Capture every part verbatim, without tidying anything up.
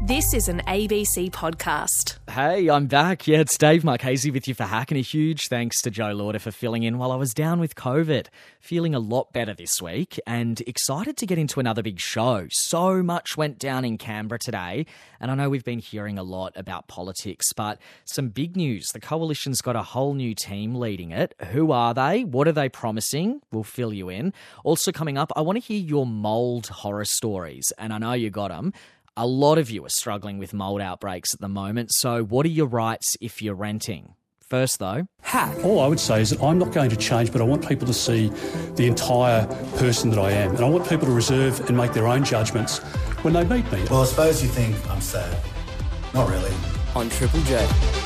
This is an A B C podcast. Hey, I'm back. Yeah, it's Dave Marchese with you for Hack, and a huge thanks to Joe Lauder for filling in while I was down with COVID. Feeling a lot better this week and excited to get into another big show. So much went down in Canberra today, and I know we've been hearing a lot about politics, but some big news. The Coalition's got a whole new team leading it. Who are they? What are they promising? We'll fill you in. Also coming up, I want to hear your mould horror stories, and I know you got them. A lot of you are struggling with mould outbreaks at the moment, so what are your rights if you're renting? First, though, Hack. All I would say is that I'm not going to change, but I want people to see the entire person that I am. And I want people to reserve and make their own judgments when they meet me. Well, I suppose you think I'm sad. Not really. On Triple J.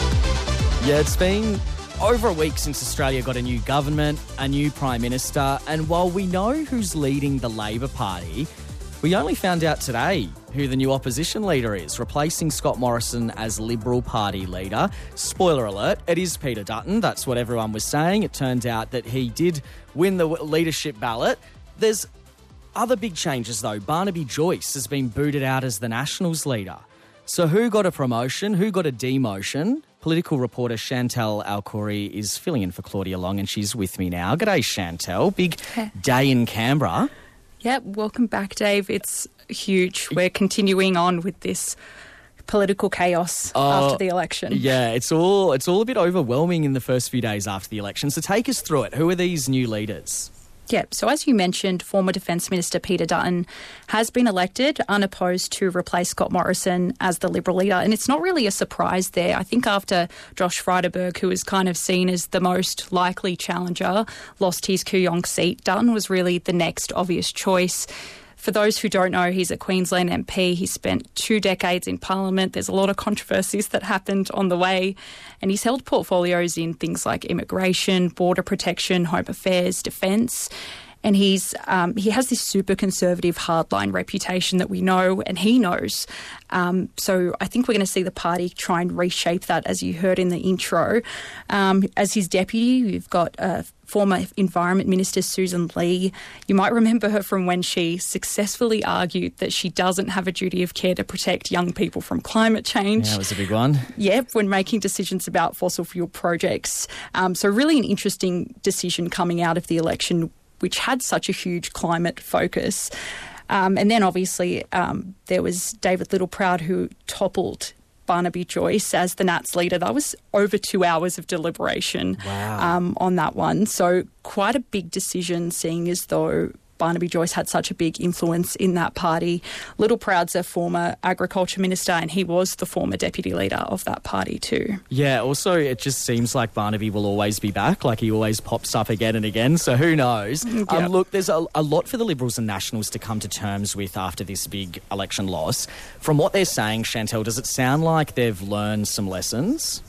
Yeah, it's been over a week since Australia got a new government, a new Prime Minister, and while we know who's leading the Labor Party, we only found out today who the new opposition leader is, replacing Scott Morrison as Liberal Party leader. Spoiler alert, it is Peter Dutton. That's what everyone was saying. It turned out that he did win the leadership ballot. There's other big changes, though. Barnaby Joyce has been booted out as the Nationals leader. So who got a promotion? Who got a demotion? Political reporter Chantal Alcouri is filling in for Claudia Long, and she's with me now. G'day, Chantal. Big day in Canberra. Yep, welcome back, Dave. It's huge. We're continuing on with this political chaos uh, after the election. Yeah, it's all it's all a bit overwhelming in the first few days after the election. So take us through it. Who are these new leaders? Yeah, so as you mentioned, former Defence Minister Peter Dutton has been elected unopposed to replace Scott Morrison as the Liberal leader. And it's not really a surprise there. I think after Josh Frydenberg, who was kind of seen as the most likely challenger, lost his Kooyong seat, Dutton was really the next obvious choice. For those who don't know, he's a Queensland M P. He spent two decades in Parliament. There's a lot of controversies that happened on the way. And he's held portfolios in things like immigration, border protection, home affairs, defence. And he's um, he has this super conservative hardline reputation that we know and he knows. Um, so I think we're going to see the party try and reshape that, as you heard in the intro. Um, as his deputy, we've got uh, former Environment Minister Susan Lee. You might remember her from when she successfully argued that she doesn't have a duty of care to protect young people from climate change. Yeah, that was a big one. Yep, when making decisions about fossil fuel projects. Um, so really an interesting decision coming out of the election, which had such a huge climate focus. Um, and then obviously um, there was David Littleproud, who toppled Barnaby Joyce as the Nats leader. That was over two hours of deliberation wow. um, on that one. So quite a big decision, seeing as though Barnaby Joyce had such a big influence in that party. Littleproud's a former agriculture minister, and he was the former deputy leader of that party too. Yeah, also it just seems like Barnaby will always be back, like he always pops up again and again, so who knows. Yep. Um, look, there's a, a lot for the Liberals and Nationals to come to terms with after this big election loss. From what they're saying, Chantal, does it sound like they've learned some lessons?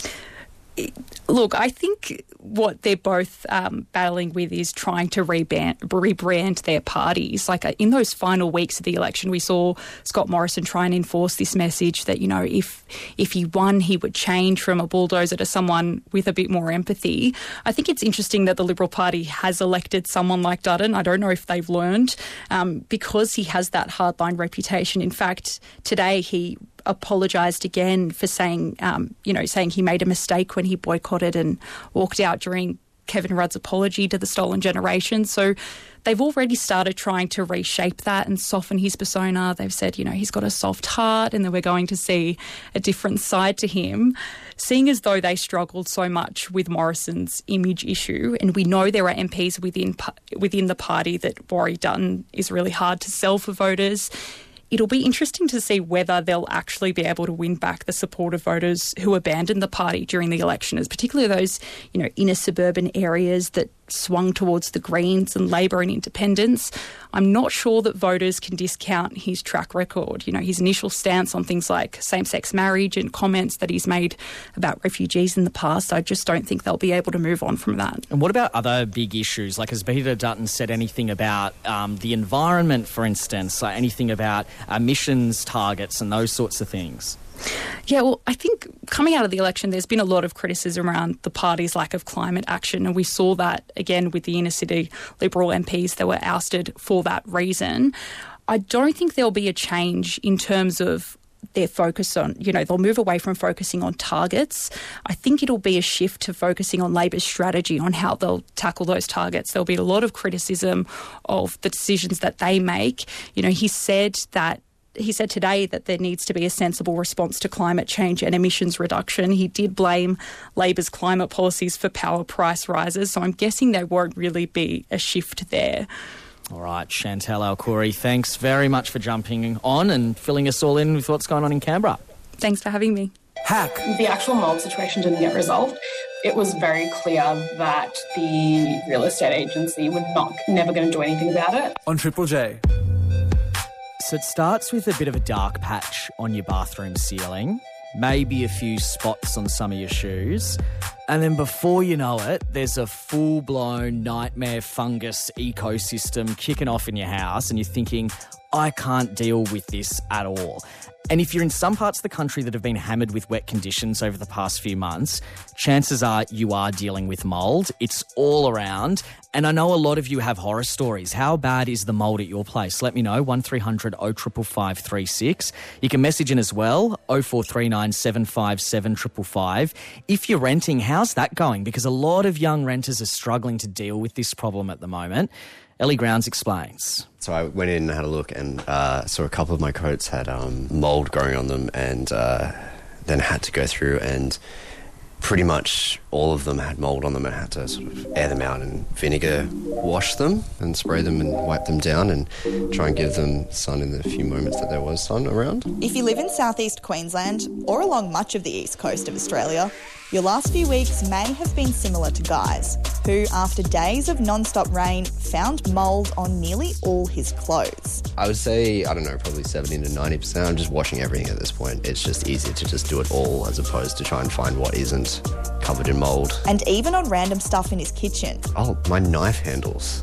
Look, I think what they're both um, battling with is trying to rebrand, rebrand their parties. Like uh, in those final weeks of the election, we saw Scott Morrison try and enforce this message that, you know, if if he won, he would change from a bulldozer to someone with a bit more empathy. I think it's interesting that the Liberal Party has elected someone like Dutton. I don't know if they've learned um, because he has that hardline reputation. In fact, today he apologised again for saying, um, you know, saying he made a mistake when he boycotted and walked out during Kevin Rudd's apology to the Stolen Generation. So they've already started trying to reshape that and soften his persona. They've said, you know, he's got a soft heart and then we're going to see a different side to him. Seeing as though they struggled so much with Morrison's image issue, and we know there are M Ps within within the party that worry Dutton is really hard to sell for voters, it'll be interesting to see whether they'll actually be able to win back the support of voters who abandoned the party during the election, as particularly those, you know, inner suburban areas that swung towards the Greens and Labor and Independents. I'm not sure that voters can discount his track record. You know, his initial stance on things like same-sex marriage and comments that he's made about refugees in the past, I just don't think they'll be able to move on from that. And what about other big issues? Like, has Peter Dutton said anything about um, the environment, for instance, like anything about emissions targets and those sorts of things? Yeah, well, I think coming out of the election, there's been a lot of criticism around the party's lack of climate action, and we saw that again with the inner city Liberal M Ps that were ousted for that reason. I don't think there'll be a change in terms of their focus on, you know, they'll move away from focusing on targets. I think it'll be a shift to focusing on Labor's strategy on how they'll tackle those targets. There'll be a lot of criticism of the decisions that they make. You know, he said that He said today that there needs to be a sensible response to climate change and emissions reduction. He did blame Labor's climate policies for power price rises, so I'm guessing there won't really be a shift there. All right, Chantal Alcouri, thanks very much for jumping on and filling us all in with what's going on in Canberra. Thanks for having me. Hack. The actual mould situation didn't get resolved. It was very clear that the real estate agency were not never going to do anything about it. On Triple J. So it starts with a bit of a dark patch on your bathroom ceiling, maybe a few spots on some of your shoes, and then before you know it, there's a full-blown nightmare fungus ecosystem kicking off in your house and you're thinking, I can't deal with this at all. And if you're in some parts of the country that have been hammered with wet conditions over the past few months, chances are you are dealing with mould. It's all around. And I know a lot of you have horror stories. How bad is the mould at your place? Let me know, one three hundred oh five five three six. You can message in as well, oh four three nine seven five seven five five five. If you're renting, how's that going? Because a lot of young renters are struggling to deal with this problem at the moment. Ellie Grounds explains. So I went in and had a look and uh, saw a couple of my coats had um, mould growing on them, and uh, then had to go through and pretty much all of them had mould on them and had to sort of air them out and vinegar wash them and spray them and wipe them down and try and give them sun in the few moments that there was sun around. If you live in southeast Queensland or along much of the east coast of Australia, your last few weeks may have been similar to Guy's, who, after days of non-stop rain, found mould on nearly all his clothes. I would say, I don't know, probably seventy to ninety percent. I'm just washing everything at this point. It's just easier to just do it all as opposed to try and find what isn't covered in mould. And even on random stuff in his kitchen. Oh, my knife handles.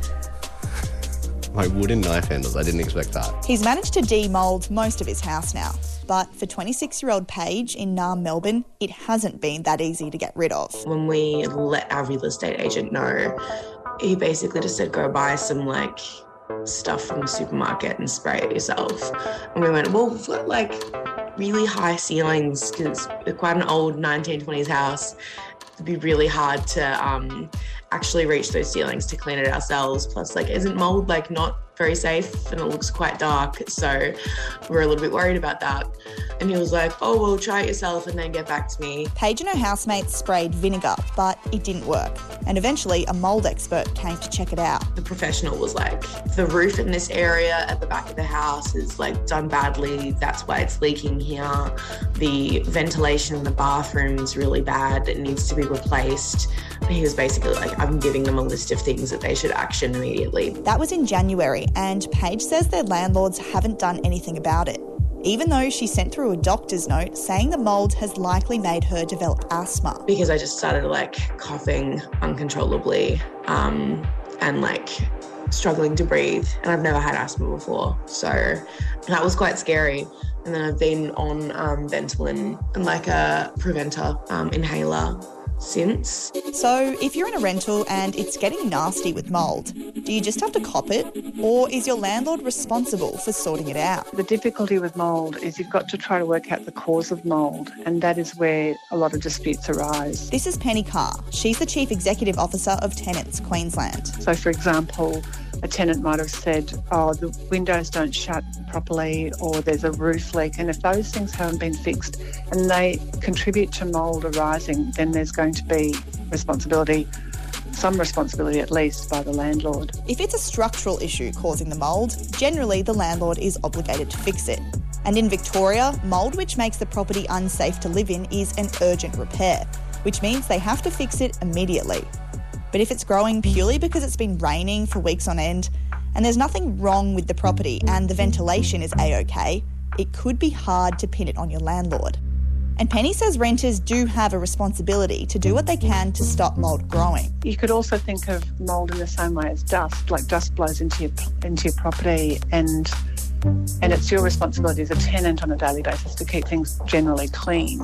My wooden knife handles. I didn't expect that. He's managed to de-mould most of his house now. But for twenty-six-year-old Paige in Naarm, Melbourne, it hasn't been that easy to get rid of. When we let our real estate agent know, he basically just said, go buy some, like, stuff from the supermarket and spray it yourself. And we went, well, we've got, like, really high ceilings because it's quite an old nineteen twenties house. It'd be really hard to um, actually reach those ceilings to clean it ourselves. Plus, like, isn't mould, like, not very safe and it looks quite dark, so we're a little bit worried about that. And he was like, oh, well, try it yourself and then get back to me. Paige and her housemates sprayed vinegar, but it didn't work. And eventually a mould expert came to check it out. The professional was like, the roof in this area at the back of the house is like done badly. That's why it's leaking here. The ventilation in the bathroom is really bad. It needs to be replaced. He was basically like, I'm giving them a list of things that they should action immediately. That was in January, and Paige says their landlords haven't done anything about it, even though she sent through a doctor's note saying the mould has likely made her develop asthma. Because I just started like coughing uncontrollably um, and like struggling to breathe, and I've never had asthma before, so that was quite scary. And then I've been on um, Ventolin and like a preventer um, inhaler since. So if you're in a rental and it's getting nasty with mould, do you just have to cop it, or is your landlord responsible for sorting it out? The difficulty with mould is you've got to try to work out the cause of mould, and that is where a lot of disputes arise. This is Penny Carr. She's the Chief Executive Officer of Tenants Queensland. So, for example, a tenant might have said, oh, the windows don't shut properly, or there's a roof leak. And if those things haven't been fixed and they contribute to mould arising, then there's going to be responsibility, some responsibility at least, by the landlord. If it's a structural issue causing the mould, generally the landlord is obligated to fix it. And in Victoria, mould which makes the property unsafe to live in is an urgent repair, which means they have to fix it immediately. But if it's growing purely because it's been raining for weeks on end and there's nothing wrong with the property and the ventilation is A-OK, it could be hard to pin it on your landlord. And Penny says renters do have a responsibility to do what they can to stop mould growing. You could also think of mould in the same way as dust, like dust blows into your into your property, and and it's your responsibility as a tenant on a daily basis to keep things generally clean.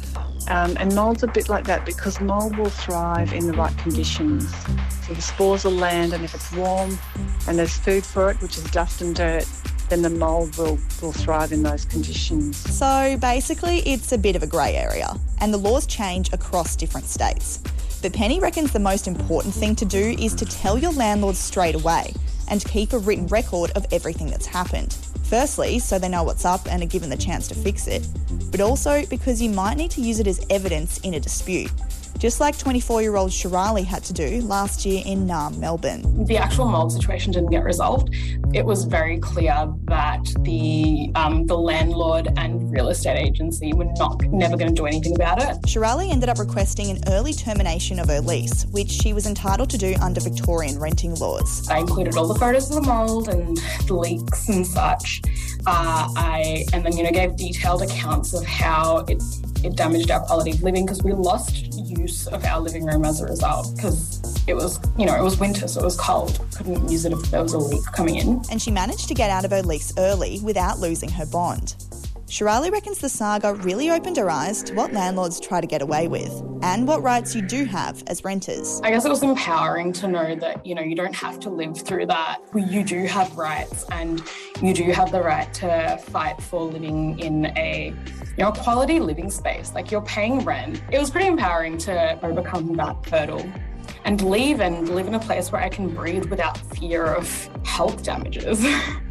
Um, and mould's a bit like that because mould will thrive in the right conditions. So the spores will land, and if it's warm and there's food for it, which is dust and dirt, then the mould will, will thrive in those conditions. So basically, it's a bit of a grey area, and the laws change across different states. But Penny reckons the most important thing to do is to tell your landlord straight away and keep a written record of everything that's happened. Firstly, so they know what's up and are given the chance to fix it, but also because you might need to use it as evidence in a dispute, just like twenty-four-year-old Shirali had to do last year in Naarm, Melbourne. The actual mould situation didn't get resolved. It was very clear that the um, the landlord and real estate agency were not never going to do anything about it. Shirali ended up requesting an early termination of her lease, which she was entitled to do under Victorian renting laws. I included all the photos of the mould and the leaks and such. Uh, I and then you know gave detailed accounts of how it it damaged our quality of living because we lost use of our living room as a result because it was, you know, it was winter, so it was cold. Couldn't use it if there was a leak coming in. And she managed to get out of her lease early without losing her bond. Shirali reckons the saga really opened her eyes to what landlords try to get away with and what rights you do have as renters. I guess it was empowering to know that, you know, you don't have to live through that. You do have rights and you do have the right to fight for living in a, you know, quality living space. Like you're paying rent. It was pretty empowering to overcome that hurdle and leave and live in a place where I can breathe without fear of health damages.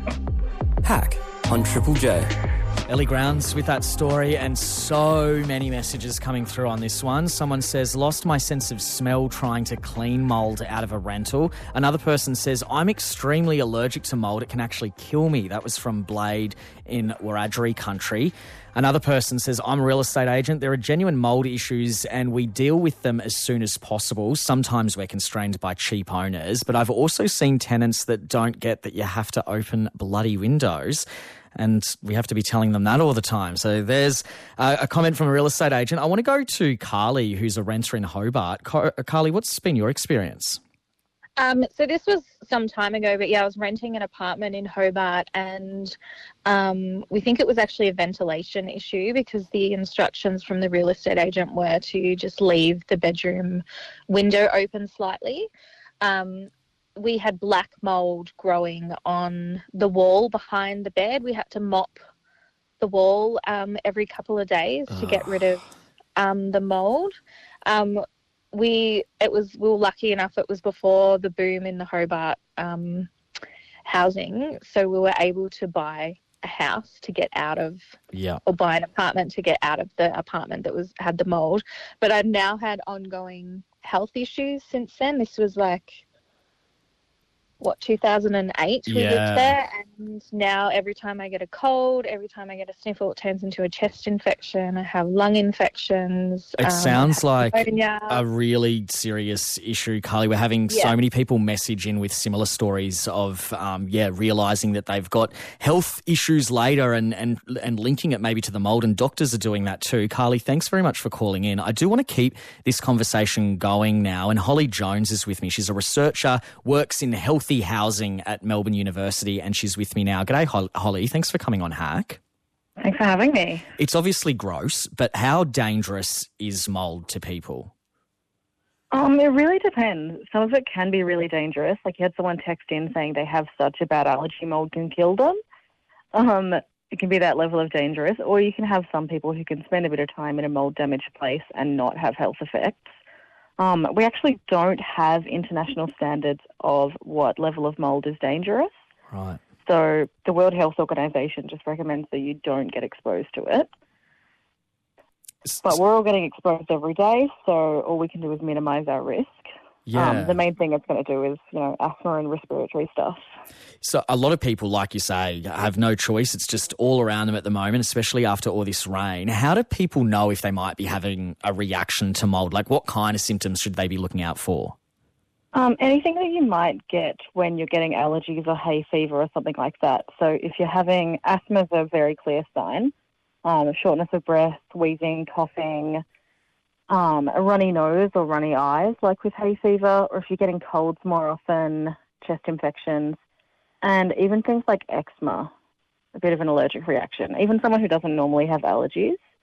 Hack on Triple J. Ellie Grounds with that story, and so many messages coming through on this one. Someone says, lost my sense of smell trying to clean mould out of a rental. Another person says, I'm extremely allergic to mould. It can actually kill me. That was from Blade in Wiradjuri country. Another person says, I'm a real estate agent. There are genuine mould issues and we deal with them as soon as possible. Sometimes we're constrained by cheap owners, but I've also seen tenants that don't get that you have to open bloody windows. And we have to be telling them that all the time. So there's uh, a comment from a real estate agent. I want to go to Carly, who's a renter in Hobart. Car- Carly, what's been your experience? Um, so this was some time ago, but yeah, I was renting an apartment in Hobart and um, we think it was actually a ventilation issue because the instructions from the real estate agent were to just leave the bedroom window open slightly. Um, we had black mould growing on the wall behind the bed. We had to mop the wall um, every couple of days to get rid of um, the mould. Um, we it was we were lucky enough it was before the boom in the Hobart um, housing, so we were able to buy a house to get out of, yeah, or buy an apartment to get out of the apartment that was had the mould. But I've now had ongoing health issues since then. This was like, what, two thousand eight we Yeah. lived there, and now every time I get a cold, every time I get a sniffle, it turns into a chest infection. I have lung infections. It um, sounds like pneumonia. a really serious issue, Carly. We're having Yeah. so many people message in with similar stories of, um, yeah, realising that they've got health issues later and, and, and linking it maybe to the mould, and doctors are doing that too. Carly, thanks very much for calling in. I do want to keep this conversation going now, and Holly Jones is with me. She's a researcher, works in healthy housing at Melbourne University, and she's with me now. G'day, Hol- Holly. Thanks for coming on Hack. Thanks for having me. It's obviously gross, but how dangerous is mould to people? Um, it really depends. Some of it can be really dangerous. Like you had someone text in saying they have such a bad allergy, mould can kill them. Um, it can be that level of dangerous. Or you can have some people who can spend a bit of time in a mould-damaged place and not have health effects. Um, we actually don't have international standards of what level of mould is dangerous. Right. So the World Health Organization just recommends that you don't get exposed to it. But we're all getting exposed every day, so all we can do is minimise our risk. Yeah. Um, the main thing it's going to do is, you know, asthma and respiratory stuff. So a lot of people, like you say, have no choice. It's just all around them at the moment, especially after all this rain. How do people know if they might be having a reaction to mould? Like what kind of symptoms should they be looking out for? Um, anything that you might get when you're getting allergies or hay fever or something like that. So if you're having asthma is a very clear sign. Um, shortness of breath, wheezing, coughing, um, a runny nose or runny eyes like with hay fever, or if you're getting colds more often, chest infections, and even things like eczema, a bit of an allergic reaction. Even someone who doesn't normally have allergies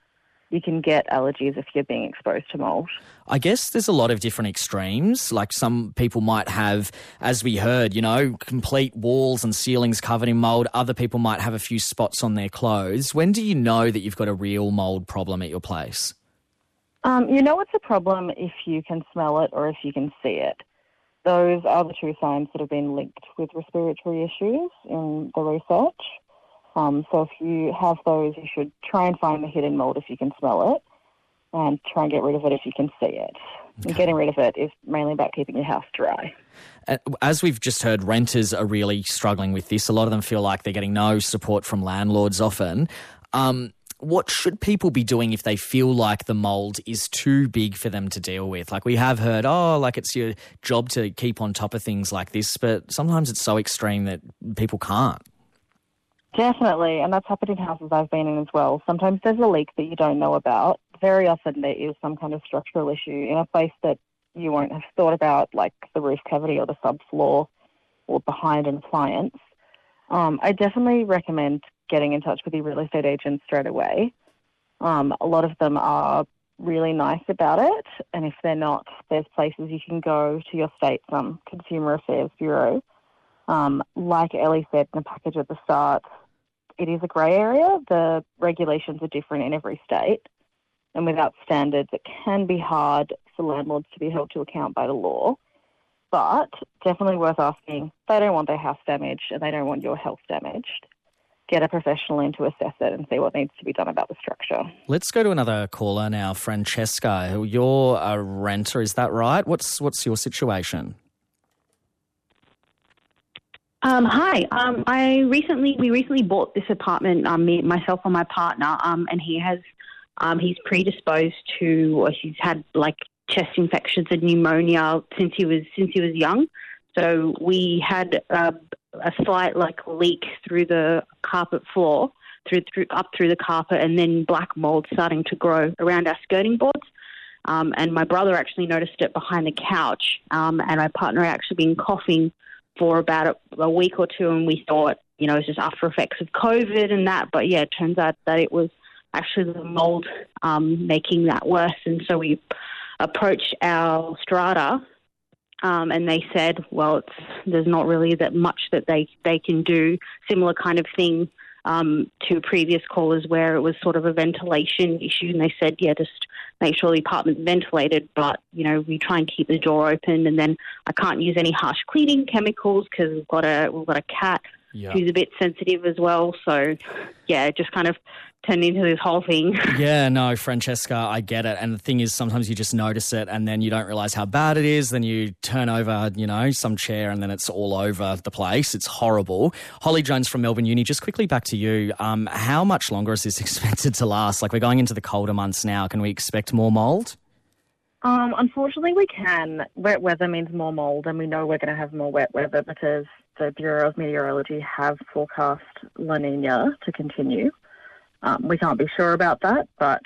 you can get allergies if you're being exposed to mould. I guess there's a lot of different extremes. Like some people might have, as we heard, you know, complete walls and ceilings covered in mould. Other people might have a few spots on their clothes. When do you know that you've got a real mould problem at your place? Um, you know it's a problem if you can smell it or if you can see it. Those are the two signs that have been linked with respiratory issues in the research. Um, so if you have those, you should try and find the hidden mould if you can smell it, and try and get rid of it if you can see it. Okay. And getting rid of it is mainly about keeping your house dry. As we've just heard, renters are really struggling with this. A lot of them feel like they're getting no support from landlords often. Um, what should people be doing if they feel like the mould is too big for them to deal with? Like we have heard, oh, like it's your job to keep on top of things like this, but sometimes it's so extreme that people can't. Definitely, and that's happened in houses I've been in as well. Sometimes there's a leak that you don't know about. Very often there is some kind of structural issue in a place that you won't have thought about, like the roof cavity or the subfloor or behind an appliance. Um, I definitely recommend getting in touch with your real estate agent straight away. Um, a lot of them are really nice about it, and if they're not, there's places you can go to your state's um, Consumer Affairs Bureau. Um, like Ellie said in the package at the start, it is a grey area. The regulations are different in every state, and without standards, it can be hard for landlords to be held to account by the law. But definitely worth asking. They don't want their house damaged, and they don't want your health damaged. Get a professional in to assess it and see what needs to be done about the structure. Let's go to another caller now, Francesca. You're a renter, is that right? What's what's your situation? Um, hi. Um, I recently we recently bought this apartment. Um, me, myself, and my partner. Um, and he has um, he's predisposed to, or he's had like chest infections and pneumonia since he was since he was young. So we had uh, a slight like leak through the carpet floor, through through up through the carpet, and then black mold starting to grow around our skirting boards. Um, and my brother actually noticed it behind the couch. Um, and my partner had actually been coughing for about a, a week or two, and we thought, you know, it was just after effects of COVID and that. But, yeah, it turns out that it was actually the mould um, making that worse. And so we approached our strata, um, and they said, well, it's, there's not really that much that they, they can do, similar kind of thing um, to previous callers where it was sort of a ventilation issue. And they said, yeah, just make sure the apartment's ventilated, but, you know, we try and keep the door open, and then I can't use any harsh cleaning chemicals because we've got a we've got a cat yeah. who's a bit sensitive as well. So, yeah, it just kind of turned into this whole thing. Yeah, no, Francesca, I get it. And the thing is, sometimes you just notice it and then you don't realise how bad it is. Then you turn over, you know, some chair and then it's all over the place. It's horrible. Holly Jones from Melbourne Uni, just quickly back to you. Um, how much longer is this expected to last? Like, we're going into the colder months now. Can we expect more mould? Um, unfortunately, we can. Wet weather means more mould, and we know we're going to have more wet weather because the Bureau of Meteorology have forecast La Nina to continue. Um, we can't be sure about that, but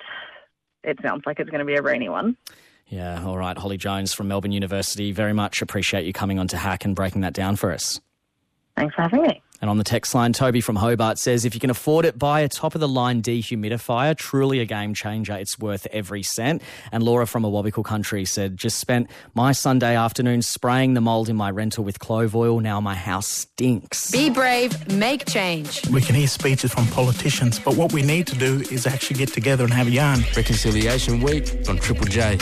it sounds like it's going to be a rainy one. Yeah, all right. Holly Jones from Melbourne University, very much appreciate you coming on to Hack and breaking that down for us. Thanks for having me. And on the text line, Toby from Hobart says, if you can afford it, buy a top-of-the-line dehumidifier. Truly a game changer. It's worth every cent. And Laura from Awabakal Country said, just spent my Sunday afternoon spraying the mould in my rental with clove oil. Now my house stinks. Be brave, make change. We can hear speeches from politicians, but what we need to do is actually get together and have a yarn. Reconciliation Week on Triple J.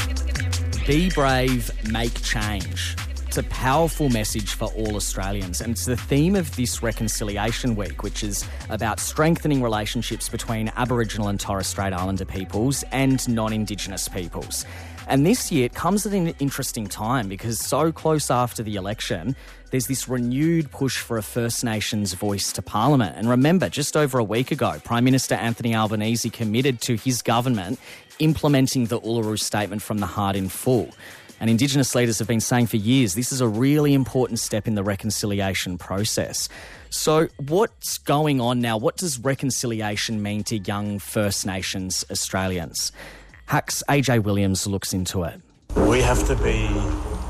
Be brave, make change. It's a powerful message for all Australians, and it's the theme of this Reconciliation Week, which is about strengthening relationships between Aboriginal and Torres Strait Islander peoples and non-Indigenous peoples. And this year it comes at an interesting time because so close after the election, there's this renewed push for a First Nations voice to Parliament. And remember, just over a week ago, Prime Minister Anthony Albanese committed to his government implementing the Uluru Statement from the Heart in full. And Indigenous leaders have been saying for years this is a really important step in the reconciliation process. So what's going on now? What does reconciliation mean to young First Nations Australians? Hack's A J Williams looks into it. We have to be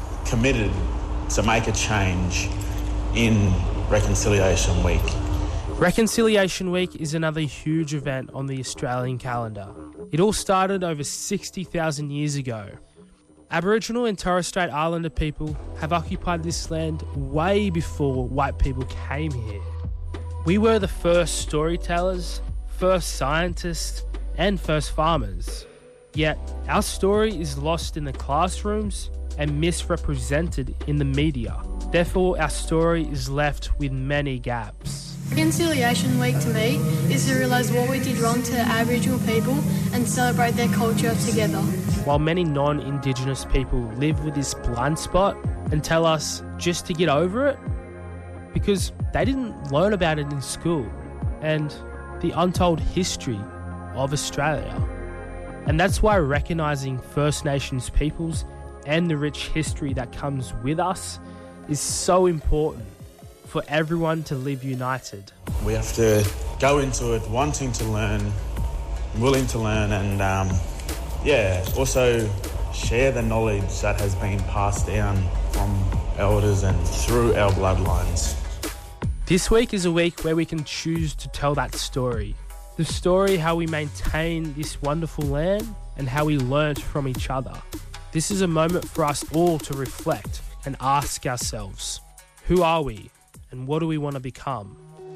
committed to make a change in Reconciliation Week. Reconciliation Week is another huge event on the Australian calendar. It all started over sixty thousand years ago. Aboriginal and Torres Strait Islander people have occupied this land way before white people came here. We were the first storytellers, first scientists, and first farmers. Yet, our story is lost in the classrooms and misrepresented in the media. Therefore, our story is left with many gaps. Reconciliation Week to me is to realise what we did wrong to Aboriginal people and celebrate their culture together. While many non-Indigenous people live with this blind spot and tell us just to get over it, because they didn't learn about it in school, and the untold history of Australia. And that's why recognising First Nations peoples and the rich history that comes with us is so important for everyone to live united. We have to go into it wanting to learn, willing to learn, and um, yeah, also share the knowledge that has been passed down from elders and through our bloodlines. This week is a week where we can choose to tell that story. The story how we maintain this wonderful land and how we learnt from each other. This is a moment for us all to reflect and ask ourselves, who are we and what do we want to become?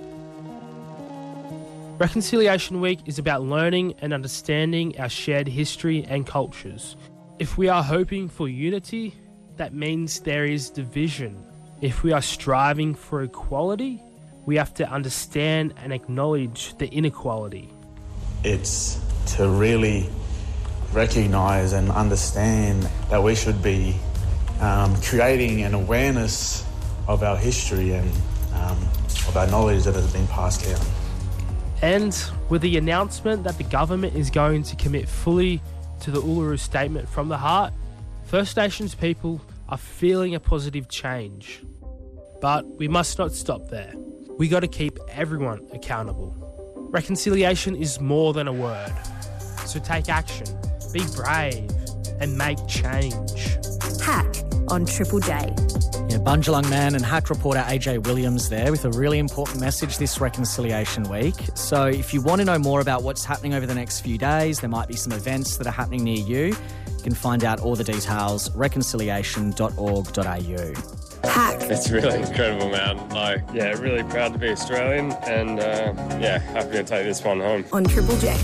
Reconciliation Week is about learning and understanding our shared history and cultures. If we are hoping for unity, that means there is division. If we are striving for equality, we have to understand and acknowledge the inequality. It's to really recognise and understand that we should be um, creating an awareness of our history and um, of our knowledge that has been passed down. And with the announcement that the government is going to commit fully to the Uluru Statement from the Heart, First Nations people are feeling a positive change. But we must not stop there. We got to keep everyone accountable. Reconciliation is more than a word. So take action, be brave, and make change. Hack on Triple J. Yeah, Bundjalung Man and Hack reporter A J Williams there with a really important message this Reconciliation Week. So if you want to know more about what's happening over the next few days, there might be some events that are happening near you. You can find out all the details, reconciliation dot org dot a u. Hack. It's really incredible, man. Like, yeah, really proud to be Australian and, uh, yeah, happy to take this one home. On Triple J.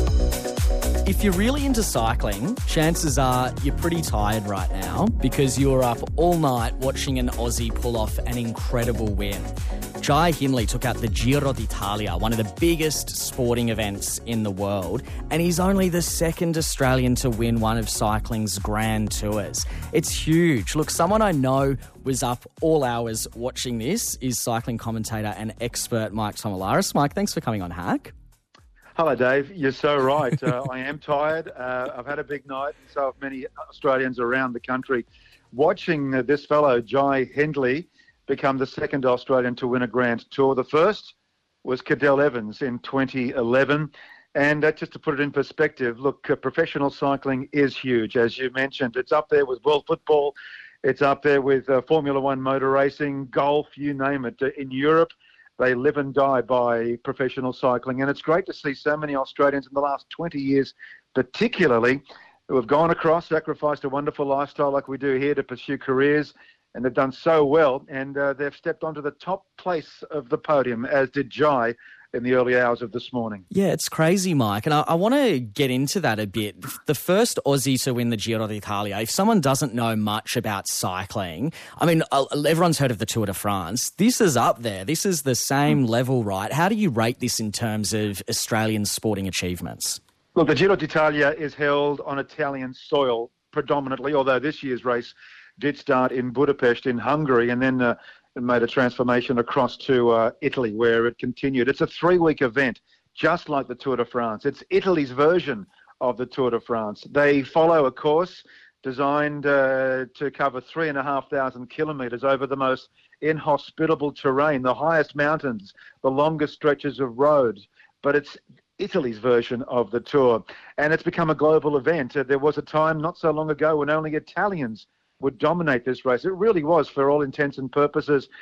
If you're really into cycling, chances are you're pretty tired right now because you were up all night watching an Aussie pull off an incredible win. Jai Hindley took out the Giro d'Italia, one of the biggest sporting events in the world, and he's only the second Australian to win one of cycling's grand tours. It's huge. Look, someone I know was up all hours watching this is cycling commentator and expert Mike Tomalaris. Mike, thanks for coming on Hack. Hello, Dave. You're so right. Uh, I am tired. Uh, I've had a big night, and so have many Australians around the country. Watching uh, this fellow, Jai Hindley, become the second Australian to win a Grand Tour. The first was Cadel Evans in twenty eleven. And uh, just to put it in perspective, look, uh, professional cycling is huge. As you mentioned, it's up there with world football. It's up there with uh, Formula One motor racing, golf, you name it. Uh, in Europe, they live and die by professional cycling. And it's great to see so many Australians in the last twenty years, particularly, who have gone across, sacrificed a wonderful lifestyle like we do here to pursue careers. And they've done so well. And uh, they've stepped onto the top place of the podium, as did Jai in the early hours of this morning. Yeah, it's crazy, Mike. And I, I want to get into that a bit. The first Aussie to win the Giro d'Italia, if someone doesn't know much about cycling, I mean, everyone's heard of the Tour de France. This is up there. This is the same level, right? How do you rate this in terms of Australian sporting achievements? Look, the Giro d'Italia is held on Italian soil predominantly, although this year's race did start in Budapest in Hungary and then uh, it made a transformation across to uh, Italy where it continued. It's a three-week event, just like the Tour de France. It's Italy's version of the Tour de France. They follow a course designed uh, to cover three and a half thousand kilometres over the most inhospitable terrain, the highest mountains, the longest stretches of roads. But it's Italy's version of the Tour. And it's become a global event. Uh, there was a time not so long ago when only Italians would dominate this race. It really was, for all intents and purposes,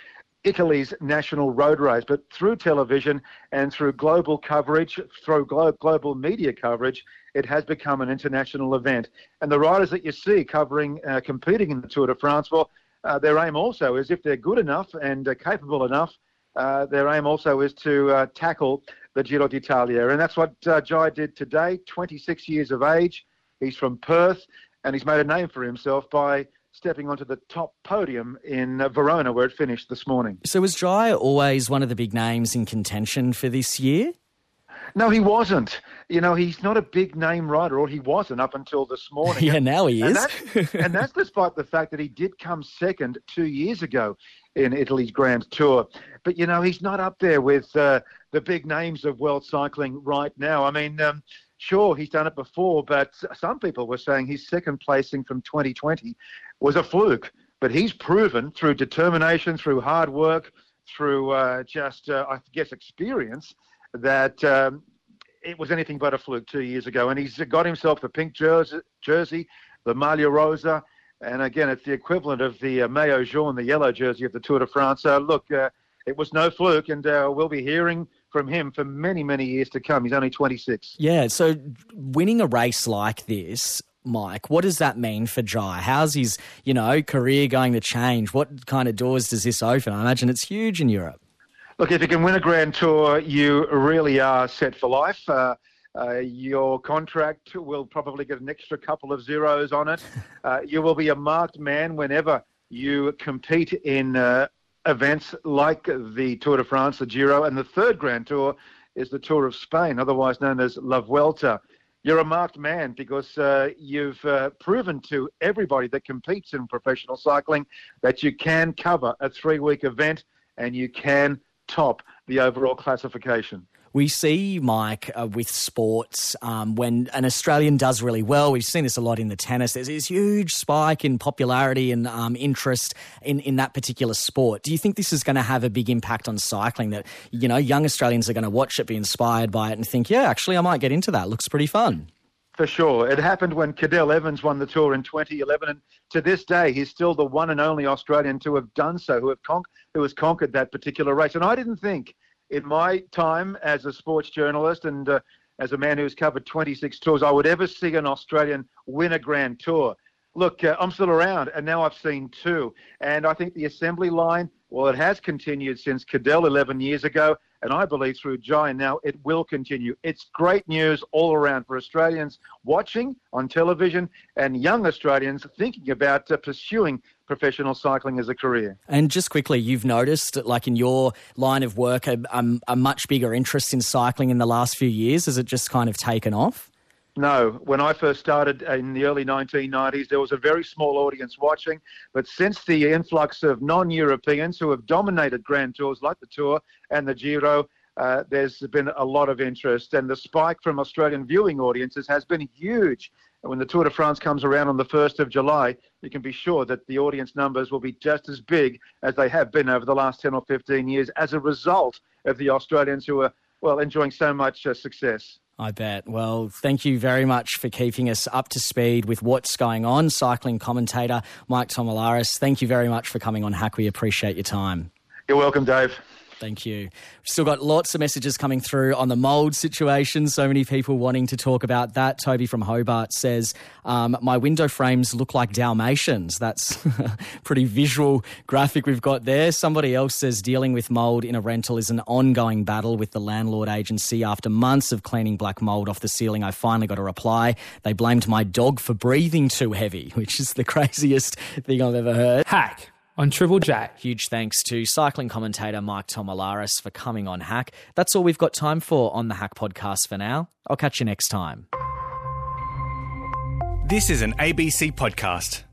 Italy's national road race, but through television and through global coverage, through glo- global media coverage, it has become an international event. And the riders that you see covering, uh, competing in the Tour de France, well, uh, their aim also is, if they're good enough and uh, capable enough, uh, their aim also is to uh, tackle the Giro d'Italia. And that's what uh, Jai did today, twenty-six years of age. He's from Perth, and he's made a name for himself by stepping onto the top podium in uh, Verona, where it finished this morning. So was Jai always one of the big names in contention for this year? No, he wasn't. You know, he's not a big name rider, or he wasn't up until this morning. Yeah, now he and is. That's, and that's despite the fact that he did come second two years ago in Italy's Grand Tour. But, you know, he's not up there with uh, the big names of world cycling right now. I mean, um, sure, he's done it before, but some people were saying his second placing from twenty twenty was a fluke. But he's proven through determination, through hard work, through uh, just, uh, I guess, experience, that um, it was anything but a fluke two years ago. And he's got himself the pink jersey, jersey the Maglia Rosa. And again, it's the equivalent of the uh, Maillot Jaune, the yellow jersey of the Tour de France. So look, uh, it was no fluke, and uh, we'll be hearing from him for many, many years to come. He's only twenty-six. Yeah, so winning a race like this, Mike, what does that mean for Jai? How's his, you know, career going to change? What kind of doors does this open? I imagine it's huge in Europe. Look, if you can win a Grand Tour, you really are set for life. Uh, uh, your contract will probably get an extra couple of zeros on it. Uh, you will be a marked man whenever you compete in uh, events like the Tour de France, the Giro, and the third Grand Tour is the Tour of Spain, otherwise known as La Vuelta. You're a marked man because uh, you've uh, proven to everybody that competes in professional cycling that you can cover a three-week event and you can top the overall classification. We see, Mike, uh, with sports, um, when an Australian does really well, we've seen this a lot in the tennis, there's this huge spike in popularity and um, interest in, in that particular sport. Do you think this is going to have a big impact on cycling, that, you know, young Australians are going to watch it, be inspired by it and think, yeah, actually, I might get into that. Looks pretty fun. For sure. It happened when Cadel Evans won the Tour in twenty eleven, and to this day, he's still the one and only Australian to have done so, who, have con- who has conquered that particular race. And I didn't think, in my time as a sports journalist and uh, as a man who's covered twenty-six tours, I would ever see an Australian win a Grand Tour. Look, uh, I'm still around, and now I've seen two. And I think the assembly line, well, it has continued since Cadel eleven years ago, and I believe through Jai now it will continue. It's great news all around for Australians watching on television and young Australians thinking about uh, pursuing professional cycling as a career. And just quickly, you've noticed, like in your line of work, a, a, a much bigger interest in cycling in the last few years. Has it just kind of taken off? No. When I first started in the early nineteen nineties, there was a very small audience watching. But since the influx of non-Europeans who have dominated Grand Tours like the Tour and the Giro, uh, there's been a lot of interest. And the spike from Australian viewing audiences has been huge. And when the Tour de France comes around on the first of July, you can be sure that the audience numbers will be just as big as they have been over the last ten or fifteen years as a result of the Australians who are, well, enjoying so much uh, success. I bet. Well, thank you very much for keeping us up to speed with what's going on. Cycling commentator Mike Tomalaris, thank you very much for coming on Hack. We appreciate your time. You're welcome, Dave. Thank you. We've still got lots of messages coming through on the mould situation. So many people wanting to talk about that. Toby from Hobart says, um, my window frames look like Dalmatians. That's a pretty visual graphic we've got there. Somebody else says, dealing with mould in a rental is an ongoing battle with the landlord agency. After months of cleaning black mould off the ceiling, I finally got a reply. They blamed my dog for breathing too heavy, which is the craziest thing I've ever heard. Hack on Triple J. Huge thanks to cycling commentator Mike Tomalaris for coming on Hack. That's all we've got time for on the Hack podcast for now. I'll catch you next time. This is an A B C podcast.